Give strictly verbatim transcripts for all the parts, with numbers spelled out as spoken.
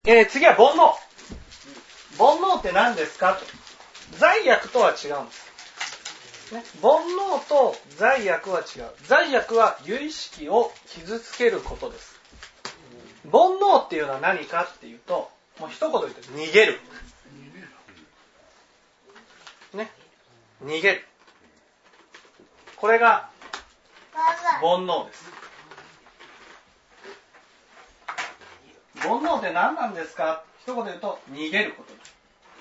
えー、次は煩悩。煩悩って何ですかと。罪悪とは違うんです、ね、煩悩と罪悪は違う。罪悪は由意識を傷つけることです。煩悩っていうのは何かっていうと、もう一言言うと逃げる、ね、逃げる。これが煩悩です。煩悩って何なんですか？一言言うと逃げることです。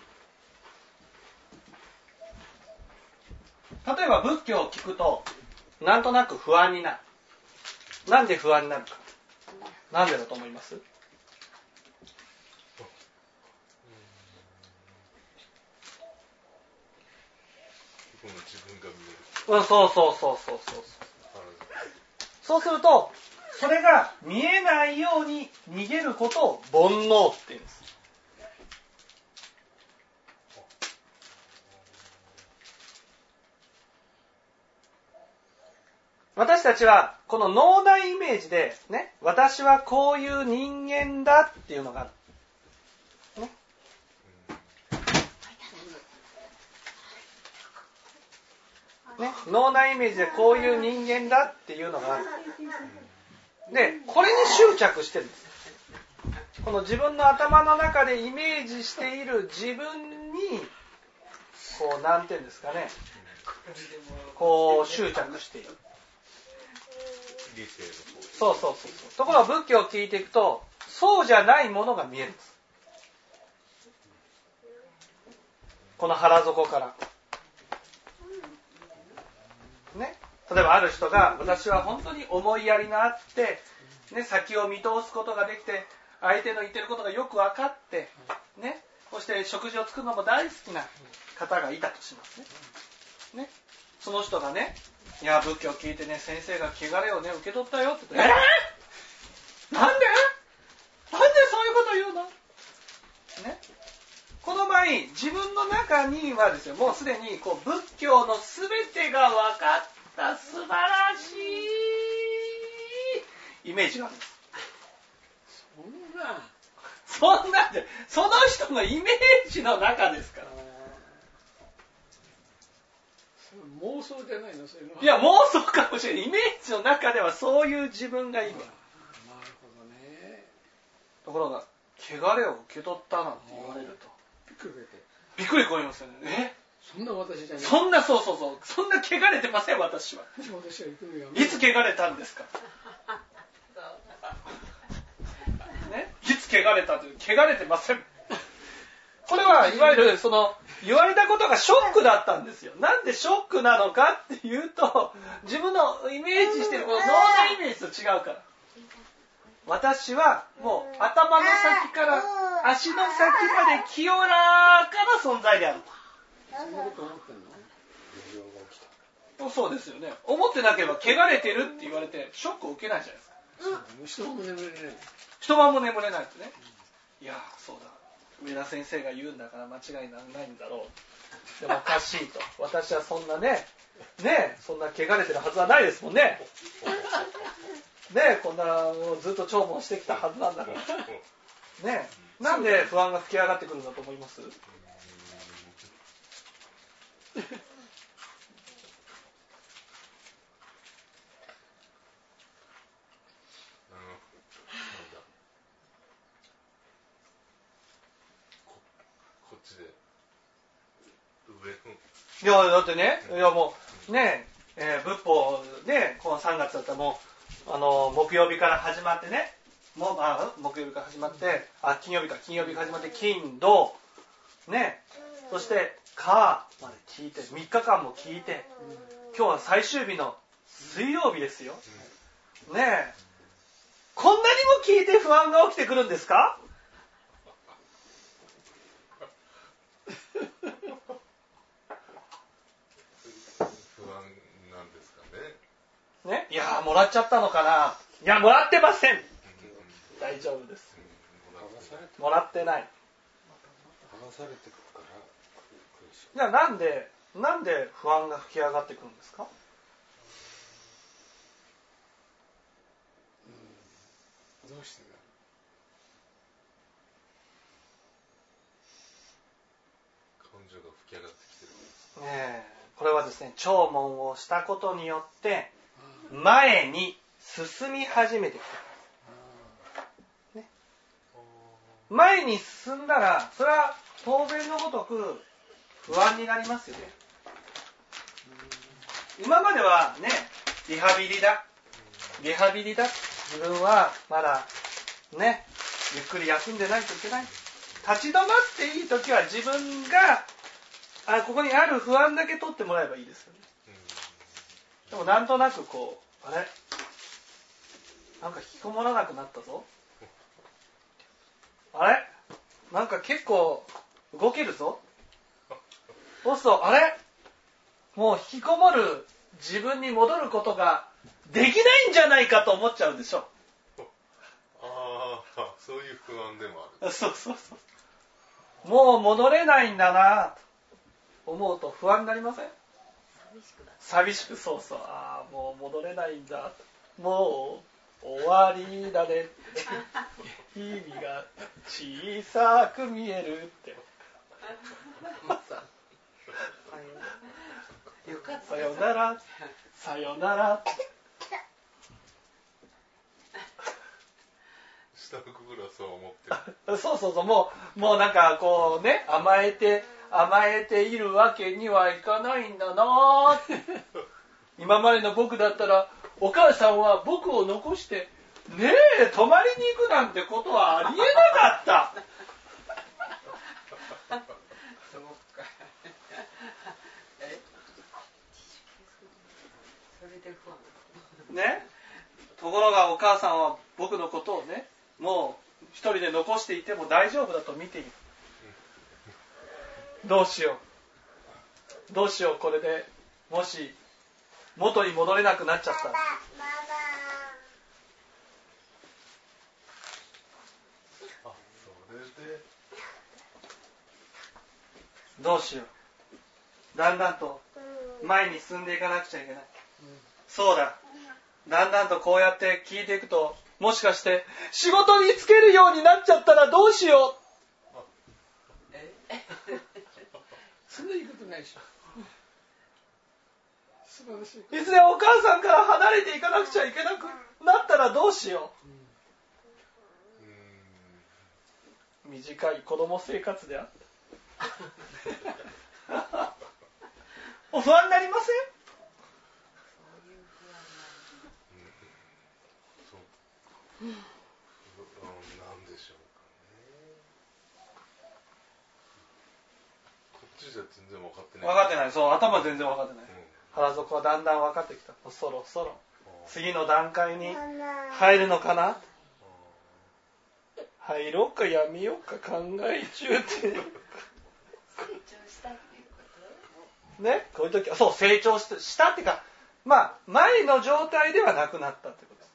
例えば仏教を聞くとなんとなく不安になる。なんで不安になるか。なんでだと思います？ 自分が見える。うん、そうそうそうそうそう。そうするとそれが見えないように逃げることを煩悩って言うんです。私たちはこの脳内イメージでね、私はこういう人間だっていうのがある、ねね、脳内イメージでこういう人間だっていうのがある。で、これに執着してるんです。この自分の頭の中でイメージしている自分にこうなんていうんですかね、こう執着している。そうそうそうそう。ところが仏教を聞いていくとそうじゃないものが見えるんです。この腹底からね、例えばある人が私は本当に思いやりがあって、ね、先を見通すことができて相手の言ってることがよく分かって、ね、そして食事を作るのも大好きな方がいたとしますね。ね、その人がね、いや仏教を聞いてね先生が汚れをね受け取ったよって言って、えー、なんでなんでそういうこと言うの、ね、この場合自分の中にはですよ、もうすでにこう仏教のすべてが分かった素晴らしいイメージがあるんです。 そんなそんなんでその人のイメージの中ですから。 妄想じゃないの、そういうのは。 いや妄想かもしれない。イメージの中ではそういう自分がいる。なるほどね。 ところが汚れを受け取ったなんて言われるとびっくりびっくりこいますよね。え？ そんな私じゃない。 そんなそうそうそうそんな汚れてません私は。 私は行くのよ。 いつ汚れたんですか。ね？いつ汚れたって汚れてません。これはいわゆるその言われたことがショックだったんですよ。なんでショックなのかっていうと自分のイメージしてるこの脳内イメージと違うから。私はもう頭の先から足の先まで清らかな存在である。 そんなこと思ってんの？ そうですよね。思ってなければ汚れてるって言われてショックを受けないじゃないですか。 一晩も眠れない。 一晩も眠れないってね。いやそうだ。上田先生が言うんだから間違いないんだろう。でもおかしいと。私はそんなね、ねそんな汚れてるはずはないですもんね。ねこんなずっと聴聞してきたはずなんだから。ねなんで不安が吹き上がってくるんだと思います？いやだってね、いやもうね、えー、仏法ねこのさんがつだったらもうあの木曜日から始まってね、もうあ木曜日から始まってあ金曜日か金曜日から始まって金土ね、そして火まで聞いてみっかかんも聞いて、今日は最終日の水曜日ですよ。ねえ、こんなにも聞いて不安が起きてくるんですか？ね、いやもらっちゃったのかな。いやもらってません。大丈夫です。もらってない。じゃあなんでなんで不安が吹き上がってくるんですか？ どうしてだ情が吹き上がってきてる。 ねえ、これはですね、聴聞をしたことによって前に進み始めてきた、ね、前に進んだらそれは当然のごとく不安になりますよね。今まではね、リハビリだリハビリだ自分はまだね、ゆっくり休んでないといけない、立ち止まっていい時は自分があここにある不安だけ取ってもらえばいいですよね。でもなんとなくこうあれなんか引きこもらなくなったぞ、あれなんか結構動けるぞ、そうするとあれもう引きこもる自分に戻ることができないんじゃないかと思っちゃうんでしょ。 ああ、そういう不安でもある。 そうそうそう。もう戻れないんだなと思うと不安になりません？寂しくなる。寂しく、そうそう。ああ、もう戻れないんだ。もう終わりだね。日々が小さく見えるって。さよなら、さよなら。 下の心はそう思ってる。 そうそうそう、もう、もうなんかこうね、甘えて、甘えているわけにはいかないんだなって。今までの僕だったら、お母さんは僕を残して、ねえ、泊まりに行くなんてことはありえなかった。 そうか。え？それで不安。 ね。ところがお母さんは僕のことをね、もう一人で残していても大丈夫だと見ている。どうしよう。どうしよう、これでもし元に戻れなくなっちゃったら。 あ、それで。 どうしよう。だんだんと前に進んでいかなくちゃいけない。そうだ。だんだんとこうやって聞いていくと、もしかして仕事に就けるようになっちゃったらどうしよう。 え？そんな言いことないでしょ。素晴らしい。 いずれお母さんから離れていかなくちゃいけなくなったらどうしよう。短い子供生活であった。お不安になりません？ うん、なんでしょうかね。こっちじゃ全然分かってない。 分かってない。そう、頭全然分かってない。 うん、 原底はだんだん分かってきた。そろそろ次の段階に入るのかな。入ろうかやめようか考え中って。成長したっていうこと？ね、こういう時はそう成長した、したっていうか、まあ前の状態ではなくなったってことです。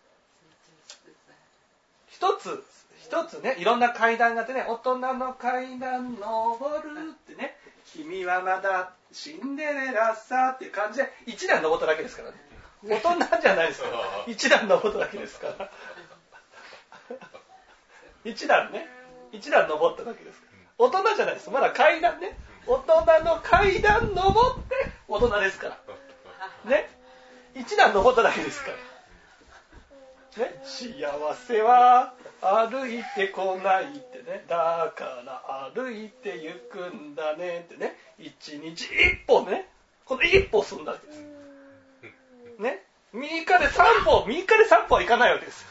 一つ一つね、いろんな階段があってね、大人の階段登るってね、君はまだシンデレラさっていう感じで一段登っただけですからね。大人じゃないですから。一段登っただけですから。一段ね、一段登っただけですから。大人じゃないです。まだ階段ね。大人の階段登って大人ですから。ね、一段登っただけですから。ね、幸せは歩いてこないってね、だから歩いて行くんだねってね、一日一歩ね、この一歩進んだわけですね。右かで三歩、右かで三歩はいかないわけですよ。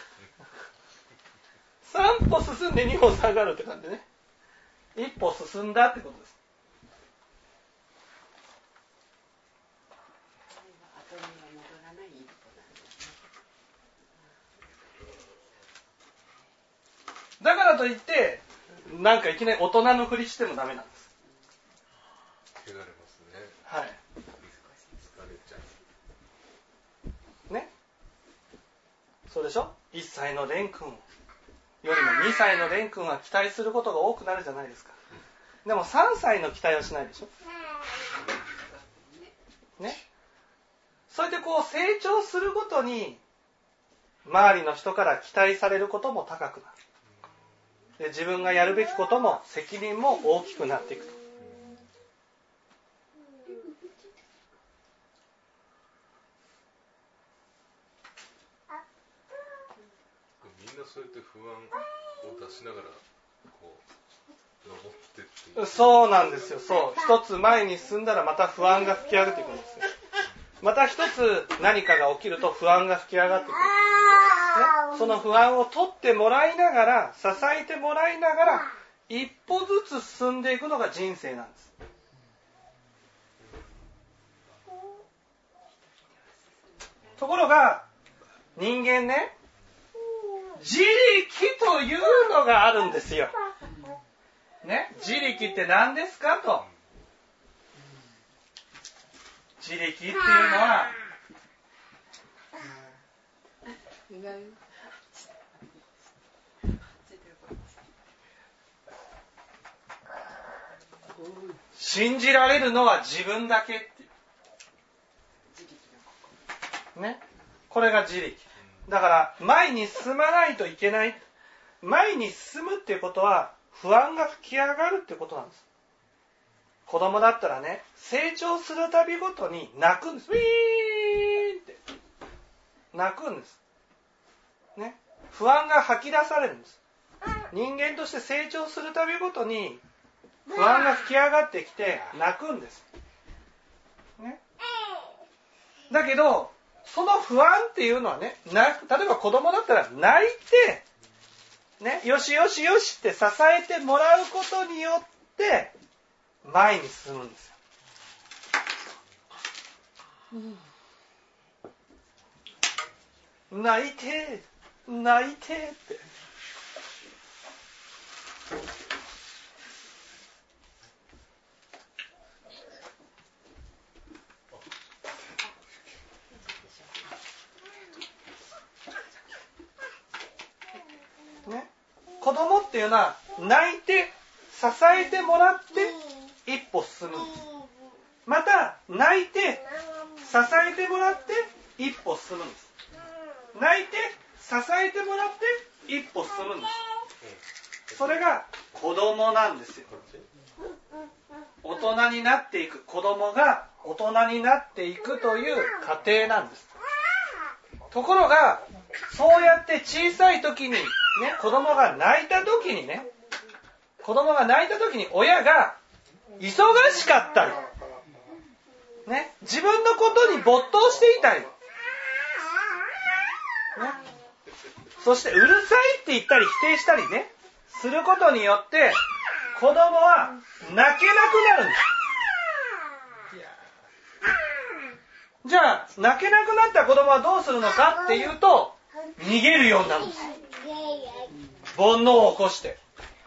三歩進んで二歩下がるって感じでね、一歩進んだってことです。だからといってなんかいきなり大人のふりしてもダメなんです。 汚れますね。 はい。 疲れちゃう。ね。そうでしょ。いっさいの蓮くんよりもにさいの蓮くんは期待することが多くなるじゃないですか。でもさんさいの期待はしないでしょ。ね。それでこう成長するごとに周りの人から期待されることも高くなる。で、自分がやるべきことも責任も大きくなっていくと。 を出しながらこう登ってっていう。 そうなんですよ。そう。一つ前に進んだらまた不安が吹き上がってくるんですよ。また一つ何かが起きると不安が吹き上がってくる。ね、その不安を取ってもらいながら、支えてもらいながら、一歩ずつ進んでいくのが人生なんです。ところが、人間ね、自力というのがあるんですよ。ね、自力って何ですかと。自力っていうのは、信じられるのは自分だけっていう。ね。これが自力。だから前に進まないといけない。前に進むっていうことは不安が吹き上がるってことなんです。子供だったらね、成長するたびごとに泣くんです。ウィーンって泣くんです。ね。不安が吐き出されるんです。人間として成長するたびごとに不安が吹き上がってきて泣くんです。ね。だけど、その不安っていうのはね、な例えば子供だったら泣いて、ね、よしよしよしって支えてもらうことによって前に進むんですよ。うん、泣いて、泣いてって。ね、子供っていうのは泣いて支えてもらって一歩進むんです。また泣いて支えてもらって一歩進むんです。泣いて支えてもらって一歩進むんです。それが子供なんですよ。大人になっていく、子供が大人になっていくという過程なんです。ところがそうやって小さい時にね、子供が泣いた時にね、子供が泣いた時に親が忙しかったり、ね、自分のことに没頭していたり、ね、そしてうるさいって言ったり否定したりね、することによって子供は泣けなくなるんです。じゃあ泣けなくなった子供はどうするのかっていうと、逃げるようになるんです。煩悩を起こして。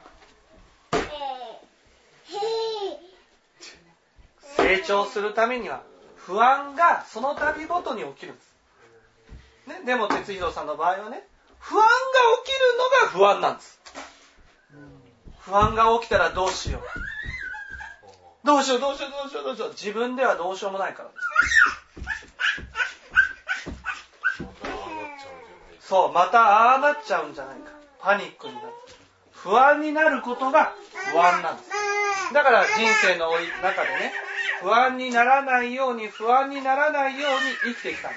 成長するためには不安がその度ごとに起きるんです。ね、でも哲弘さんの場合はね、不安が起きるのが不安なんです。不安が起きたらどうしよう。どうしようどうしようどうしようどうしよう。自分ではどうしようもないからです。そう、またああなっちゃうんじゃないか。パニックになる。不安になることが不安なんです。だから人生の中でね、不安にならないように不安にならないように生きてきたんです。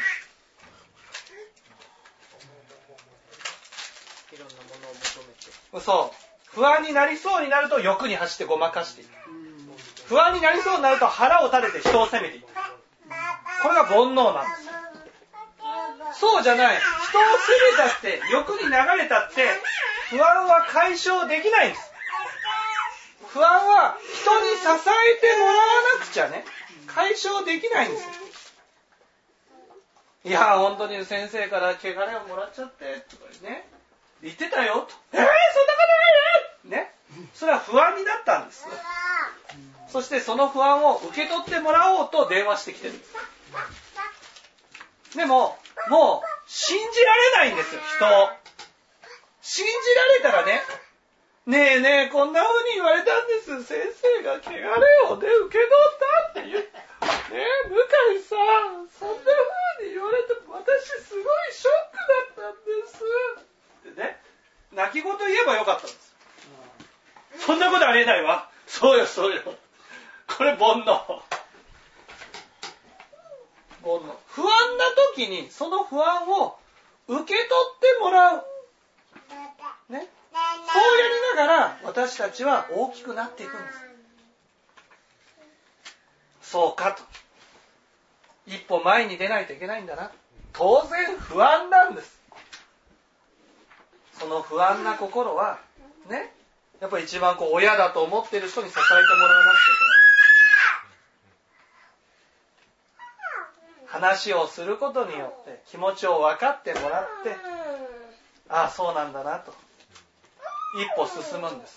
いろんなものを求めて。そう。不安になりそうになると欲に走ってごまかしていく。不安になりそうになると腹を立てて人を責めていく。これが煩悩なんです。そうじゃない。人を責めたって、欲に流れたって、不安は解消できないんです。不安は人に支えてもらわなくちゃね、解消できないんですよ。いや、本当に先生から汚れをもらっちゃって、とかね、言ってたよ、と。えー、そんなことないよね。それは不安になったんです。そしてその不安を受け取ってもらおうと電話してきてるんです。でも、もう、信じられないんですよ、人を。信じられたらね、ねえねえ、こんな風に言われたんです。先生が汚れをね、受け取ったって言う。ねえ、向井さん、そんな風に言われて、私すごいショックだったんです。ってね、泣き言言えばよかったんです。そんなことありえないわ。そうよ、そうよ。これ煩悩。煩悩。不安な時に、その不安を受け取ってもらう。 ね、そうやりながら私たちは大きくなっていくんです。そうかと。一歩前に出ないといけないんだな。当然不安なんです。その不安な心はね、やっぱり一番こう親だと思っている人に支えてもらわなくちゃいけない。話をすることによって気持ちを分かってもらって、ああそうなんだなと一歩進むんです。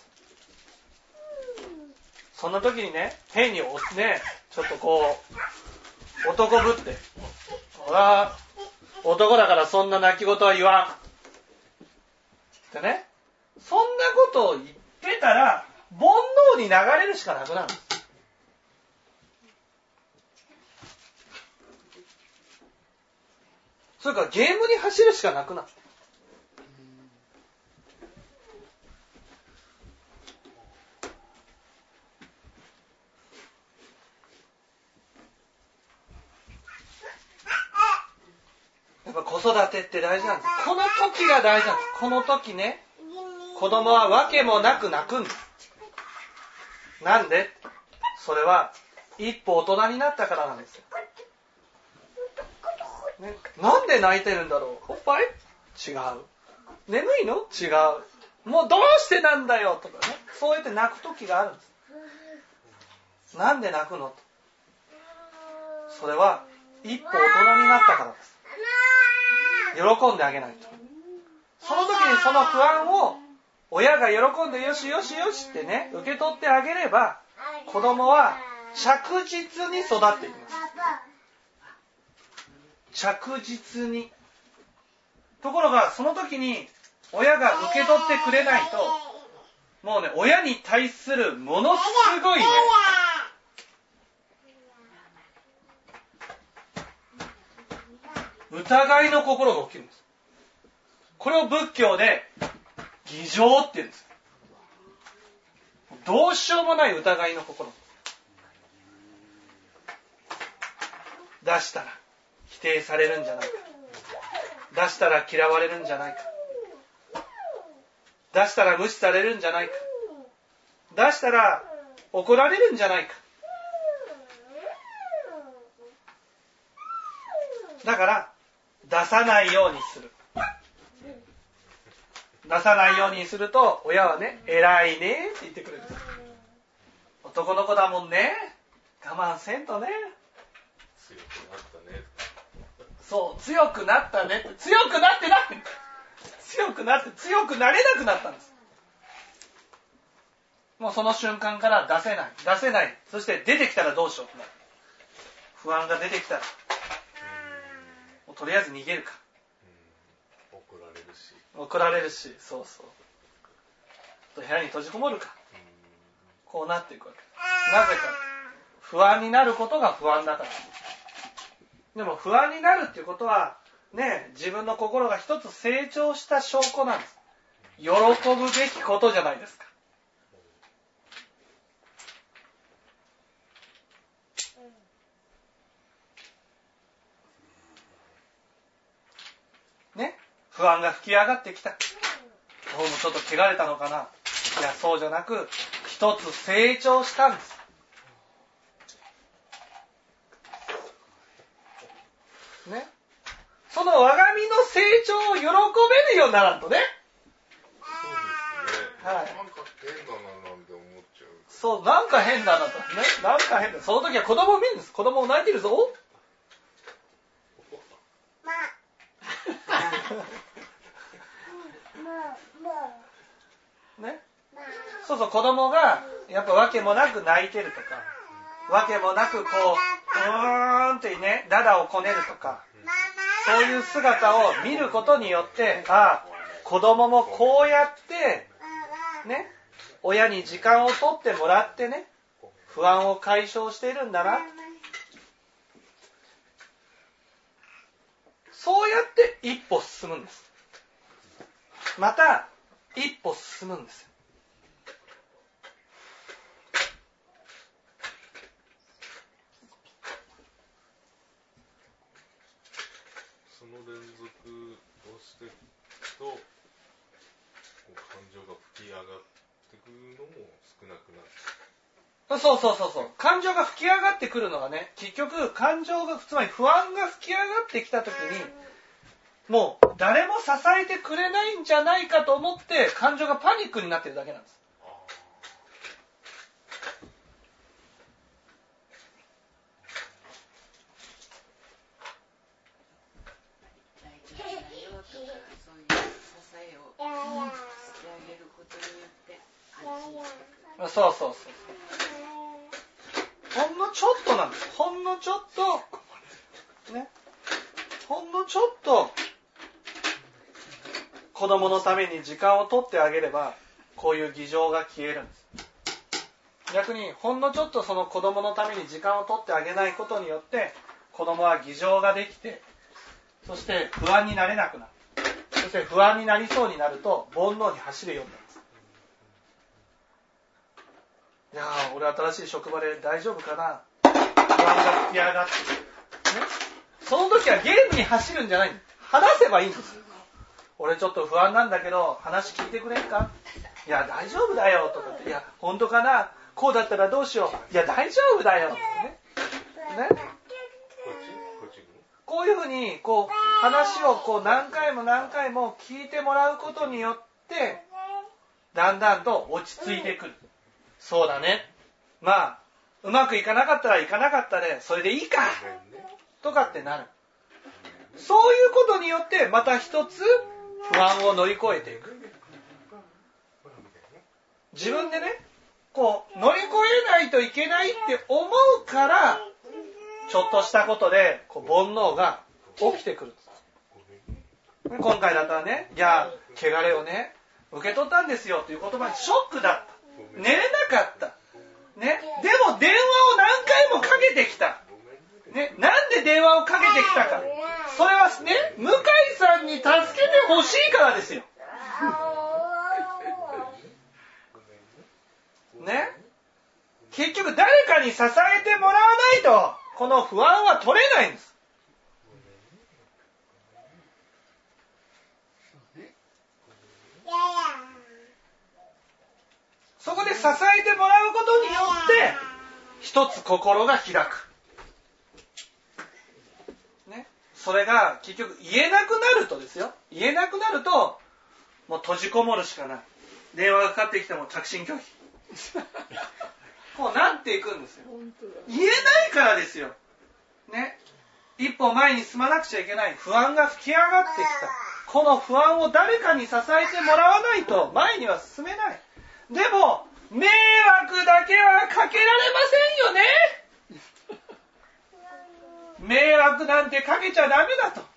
その時にね、変にね、ちょっとこう男ぶって、俺は男だからそんな泣き言は言わんってね、そんなことを言ってたら煩悩に流れるしかなくなるんです。それからゲームに走るしかなくなる。やっぱ子育てって大事なんです。この時が大事なんです。この時ね、子供は訳もなく泣くんです。なんで？それは一歩大人になったからなんですよ。ね、なんで泣いてるんだろう？おっぱい？違う。眠いの？違う。もうどうしてなんだよとかね。そうやって泣く時があるんです。なんで泣くのと。それは一歩大人になったからです。喜んであげないと。その時にその不安を親が喜んでよしよしよしってね、受け取ってあげれば、子供は着実に育っていきます。着実に。ところがその時に親が受け取ってくれないと、もうね、親に対するものすごいね、疑いの心が起きるんです。これを仏教で疑情って言うんです。どうしようもない疑いの心。出したら否定されるんじゃないか。出したら嫌われるんじゃないか。出したら無視されるんじゃないか。出したら怒られるんじゃないか。だから出さないようにする。出さないようにすると親はね、偉いねって言ってくれる。男の子だもんね、我慢せんとね。 強くなったね。 そう、強くなったねって。強くなってない。強くなって強くなれなくなったんです。もうその瞬間から出せない出せない。そして出てきたらどうしようとなる。不安が出てきたらもうとりあえず逃げるか。 怒られるし怒られるし、そうそう部屋に閉じこもるか。こうなっていくわけ。なぜか不安になることが不安だから。でも不安になるっていうことはね、自分の心が一つ成長した証拠なんです。喜ぶべきことじゃないですか。ね、不安が吹き上がってきた。どうもちょっと汚れたのかな。いや、そうじゃなく一つ成長したんです。ね、その我が身の成長を喜べるようにならんとね。 そうですね。はい、なんか変だななんて思っちゃう。 そう、なんか変だなとね。なんか変だ。その時は子供を見るんです。子供を泣いてるぞ。ね、そうそう、子供がやっぱ訳もなく泣いてるとか、訳もなくこううーんってね、ダダをこねるとか、そういう姿を見ることによって、ああ、子供もこうやってね、親に時間を取ってもらってね、不安を解消しているんだな。そうやって一歩進むんです。また一歩進むんですよ。 その連続をしていくと感情が吹き上がってくるのも少なくなってそうそうそうそう。感情が吹き上がってくるのがね、結局感情が、つまり不安が吹き上がってきたときに、もう誰も支えてくれないんじゃないかと思って感情がパニックになってるだけなんです。そうそうそう。ほんのちょっとなんです。ほんのちょっと、ね。ほんのちょっと、子供のために時間を取ってあげれば、こういう偽情が消えるんです。逆に、ほんのちょっとその子供のために時間を取ってあげないことによって、子供は偽情ができて、そして不安になれなくなる。そして不安になりそうになると、煩悩に走るようになるんです。いやー、俺新しい職場で大丈夫かな。不安が吹き上がってくる。ね。その時はゲームに走るんじゃないんです。話せばいいんです。俺ちょっと不安なんだけど、話聞いてくれんか？いや、大丈夫だよ。とかって。いや、本当かな？こうだったらどうしよう。いや、大丈夫だよ。ね。ね。こういうふうに、こう、話をこう何回も何回も聞いてもらうことによって、だんだんと落ち着いてくる。そうだね。まあ、うまくいかなかったらいかなかったで、それでいいか。とかってなる。そういうことによって、また一つ不安を乗り越えていく。自分でね、こう、乗り越えないといけないって思うから、ちょっとしたことで、こう、煩悩が起きてくる。今回だったらね、いや、汚れをね、受け取ったんですよという言葉にショックだった。寝れなかった。ね。でも電話を何回もかけてきた。ね。なんで電話をかけてきたか。それはね、向井さんに助けてほしいからですよ。ね。結局誰かに支えてもらわないと、この不安は取れないんです。そこで支えてもらうことによって、一つ心が開く。ね。それが結局言えなくなるとですよ。言えなくなると、もう閉じこもるしかない。電話がかかってきても着信拒否。こうなっていくんですよ。言えないからですよ。ね。一歩前に進まなくちゃいけない不安が吹き上がってきた。この不安を誰かに支えてもらわないと前には進めない。でも、迷惑だけはかけられませんよね。迷惑なんてかけちゃダメだと。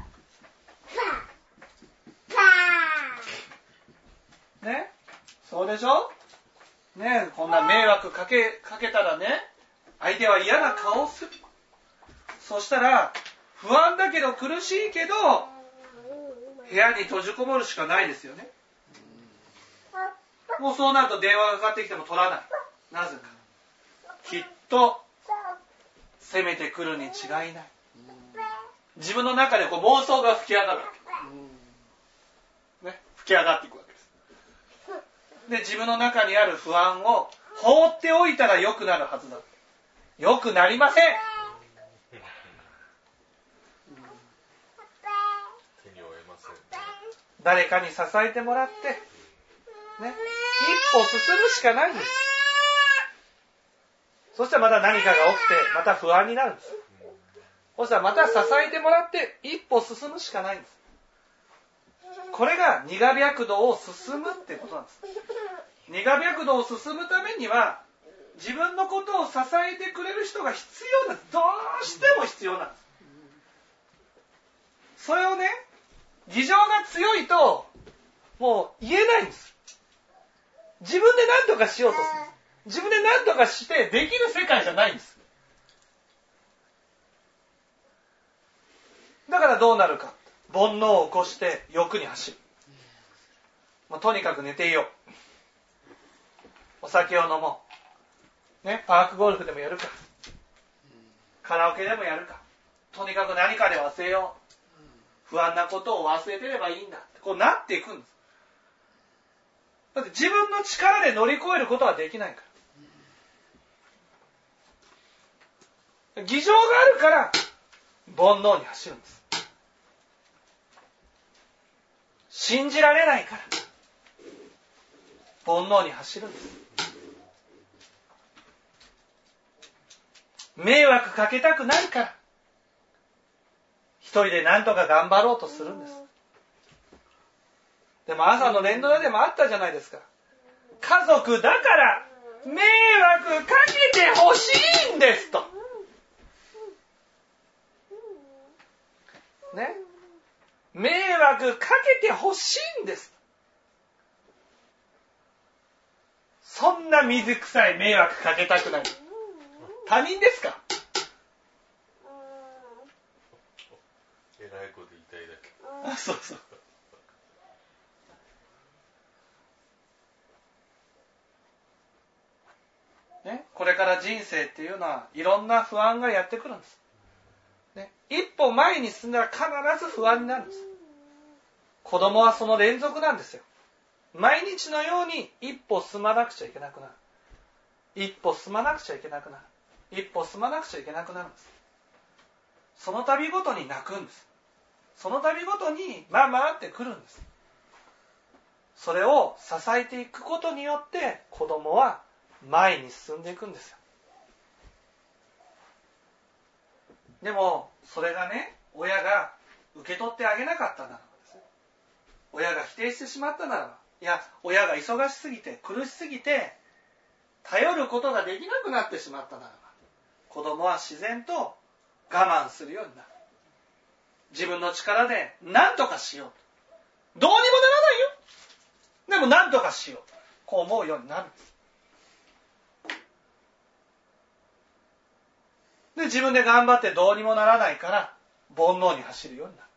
ね。そうでしょ？ね、こんな迷惑かけ、かけたらね、相手は嫌な顔をする。そしたら、不安だけど苦しいけど、部屋に閉じこもるしかないですよね。もうそうなると電話がかかってきても取らない。なぜか。きっと、攻めてくるに違いない。自分の中でこう妄想が吹き上がるわけ。ね、吹き上がっていくわけです。で、自分の中にある不安を放っておいたら良くなるはずだ。良くなりません。誰かに支えてもらって、ね、一歩進むしかないんです。そしたらまた何かが起きて、また不安になるんです。そしたらまた支えてもらって、一歩進むしかないんです。これが苦白道を進むってことなんです。苦白道を進むためには、自分のことを支えてくれる人が必要なんです。どうしても必要なんです。それをね、偽情が強いと、もう言えないんです。自分で何とかしようとする。自分で何とかしてできる世界じゃないんです。だからどうなるか。煩悩を起こして欲に走る。もうとにかく寝ていよう。お酒を飲もう。ね、パークゴルフでもやるか。カラオケでもやるか。とにかく何かで忘れよう。不安なことを忘れてればいいんだ。こうなっていくんです。 だって自分の力で乗り越えることはできないから。偽情があるから煩悩に走るんです。信じられないから煩悩に走るんです。迷惑かけたくないから一人で何とか頑張ろうとするんです。でも朝の連ドラでもあったじゃないですか。家族だから迷惑かけてほしいんですとね、迷惑かけてほしいんです。そんな水臭い迷惑かけたくない。他人ですか？ えらいこと言いたいだけ。 あ、そうそう。ね、これから人生っていうのはいろんな不安がやってくるんです。ね、一歩前に進んだら必ず不安になるんです。子供はその連続なんですよ。毎日のように一歩進まなくちゃいけなくなる。一歩進まなくちゃいけなくなる。一歩進まなくちゃいけなくなるんです。その度ごとに泣くんです。その度ごとにママって来るんです。それを支えていくことによって子供は前に進んでいくんですよ。でもそれがね、親が受け取ってあげなかったならばですね、親が否定してしまったならば、いや親が忙しすぎて苦しすぎて頼ることができなくなってしまったならば、子供は自然と我慢するようになる。自分の力で何とかしようと。どうにもならないよ。でも何とかしよう。こう思うようになるんです。で、自分で頑張ってどうにもならないから煩悩に走るようになる。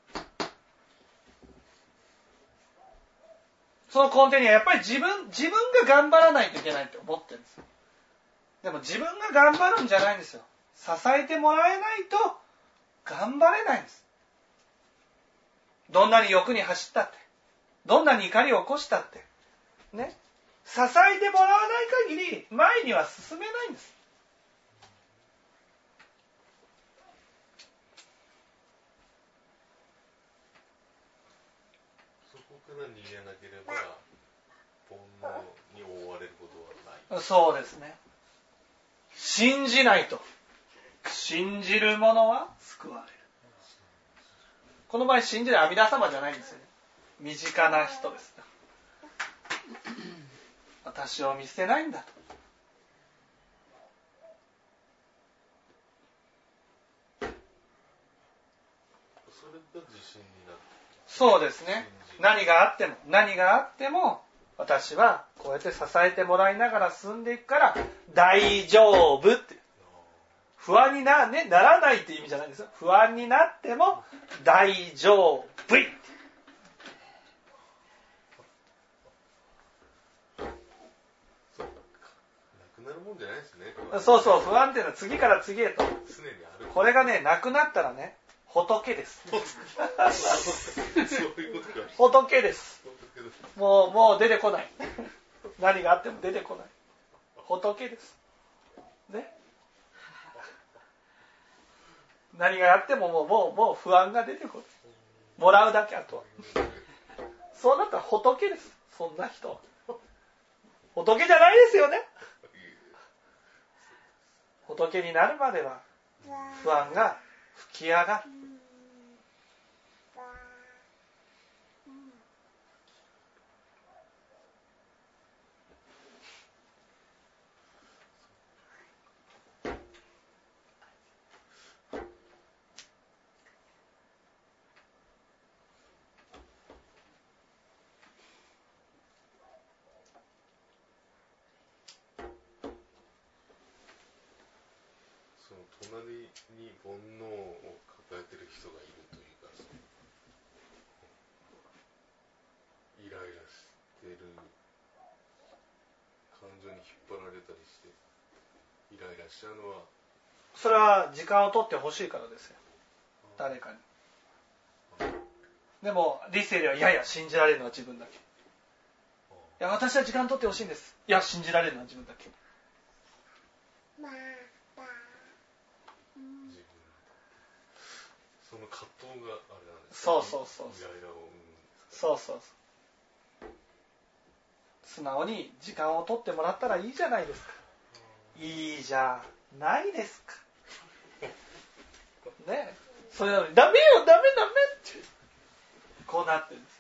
その根底にはやっぱり自分、自分が頑張らないといけないって思ってるんです。でも自分が頑張るんじゃないんですよ。支えてもらえないと頑張れないんです。どんなに欲に走ったって、どんなに怒りを起こしたって、ね、支えてもらわない限り前には進めないんです。 そこから逃げなければ煩悩に覆われることはない。 そうですね。信じないと。信じる者は救われる。この場合信じる阿弥陀様じゃないんですよね。身近な人です。私を見捨てないんだと。 それが自信になって。 そうですね。何があっても何があっても私はこうやって支えてもらいながら進んでいくから大丈夫って。不安に な,、ね、ならないっていう意味じゃないんですよ。不安になっても大丈夫。 そうか。なくなるもんじゃないですね。 そうそう、不安っていうのは次から次へと。 常にある。 これがね、なくなったらね、仏です。 そういうことか。 仏です。もう、もう出てこない。何があっても出てこない。仏です。ね。何があってももう、もう、もう不安が出てこない。もらうだけあとは。そうなったら仏です。そんな人は。仏じゃないですよね。仏になるまでは不安が吹き上がる。 その隣に煩悩を抱えてる人がいるというか、イライラしてる感情に引っ張られたりしてイライラしちゃうのは、 それは時間を取ってほしいからですよ。誰かに。でも理性ではいやいや信じられるのは自分だけ。 や私は時間取ってほしいんです。いや信じられるのは自分だけ。 その葛藤があれなんですか。 そうそうそうイライラを生むんですか。 そうそうそう。素直に時間を取ってもらったらいいじゃないですか。いいじゃないですか。ねえ、それなのにダメよダメダメってこうなってるんです。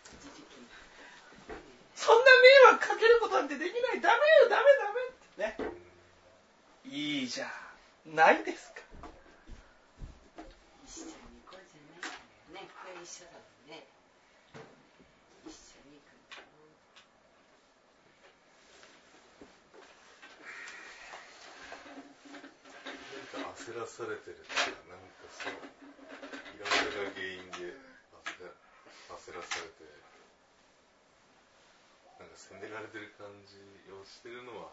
そんな迷惑かけることなんてできない。ダメよダメダメってね。いいじゃないですか。 一緒に行こうじゃないね。これ一緒だもんね。一緒に行く。 なんか焦らされてるとか、なんかそうイライラが原因で焦ら、焦らされて、なんか責められてる感じをしてるのは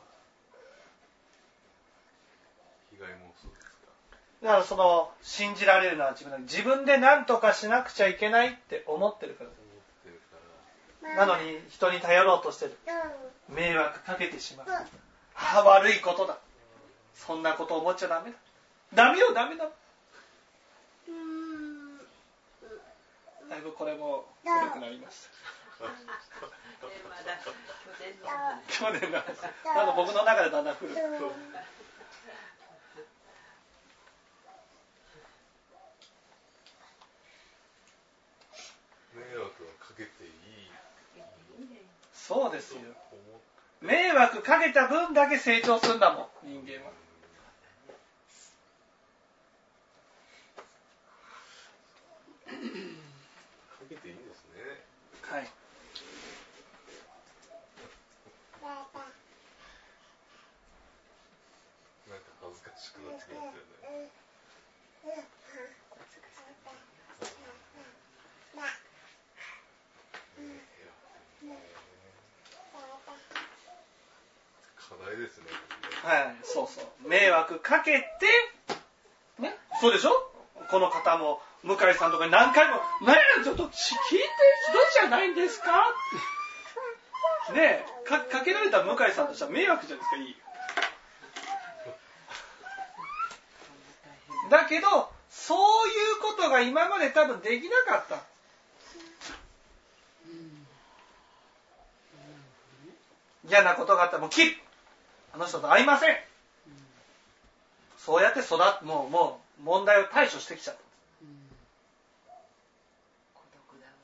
被害妄想ですか。 だからその信じられるのは自分だけ。自分で何とかしなくちゃいけないって思ってるから。 思ってるから。 なのに人に頼ろうとしてる。迷惑かけてしまう。ああ悪いことだ。そんなこと思っちゃダメだ。ダメよダメだ。だいぶこれも古くなりました。 まだ去年の去年の話。まだ僕の中でだんだん古く。 迷惑はかけていい。 そうですよ。迷惑かけた分だけ成長するんだもん、人間は。 かけていいんですね。 はい。 なんか恥ずかしくなってきますよね。課題ですね。 はい、そうそう。迷惑かけて、ね、そうでしょ？この方も向井さんとかに何回も、ねえ、ちょっと聞いてひどいじゃないんですか？ねえ、か、かけられた向井さんとしては迷惑じゃないですか、いい。だけど、そういうことが今まで多分できなかった。嫌なことがあったらもう切る。あの人と会いません。そうやって育ってもうもう問題を対処してきちゃった。 孤独だわね。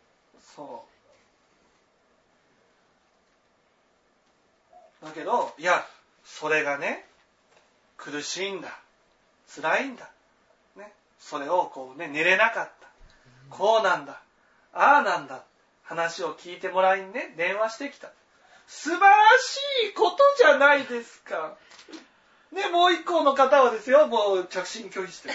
そう。だけどいやそれがね苦しいんだ、辛いんだ、ね、それをこうね寝れなかった、こうなんだ、ああなんだ、話を聞いてもらいにね電話してきた。素晴らしいことじゃないですか。ね、もう一個の方はですよ、もう着信拒否してる。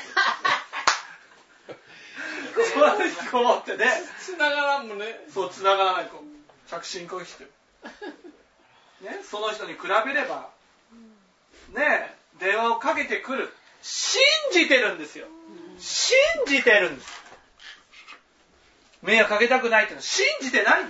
素晴らしい子持ってね。 繋がらんもね。 そう、繋がらない子。着信拒否してる。ね、その人に比べれば、ね、電話をかけてくる。信じてるんですよ。信じてるんです。迷惑かけたくないっていうのは信じてないんです。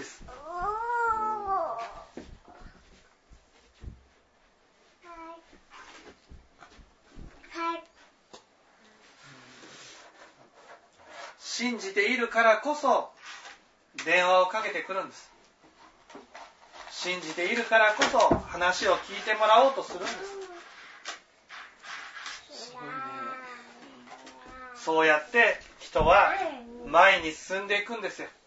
信じているからこそ電話をかけてくるんです。信じているからこそ話を聞いてもらおうとするんです。すごいね。そうやって人は前に進んでいくんですよ。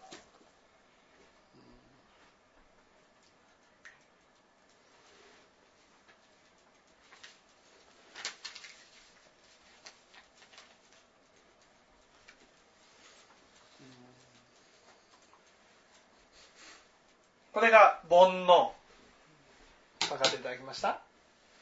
これが煩悩。分かっていただきました？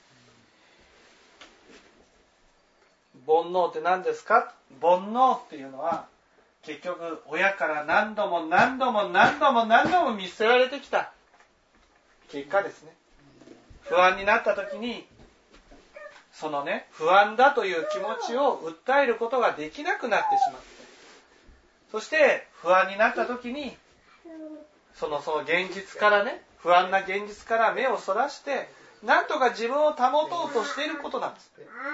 煩悩って何ですか？煩悩っていうのは結局親から何度も何度も何度も何度も見捨てられてきた結果ですね。不安になった時にそのね不安だという気持ちを訴えることができなくなってしまって、そして不安になった時にそのその現実からね不安な現実から目をそらしてなんとか自分を保とうとしていることなんです。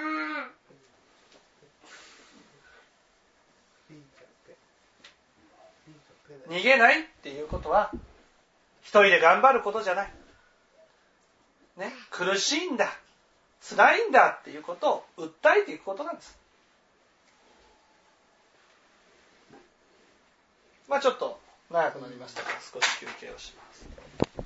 逃げないっていうことは一人で頑張ることじゃない、ね、苦しいんだ辛いんだっていうことを訴えていくことなんです。まあちょっと長くなりましたが少し休憩をします。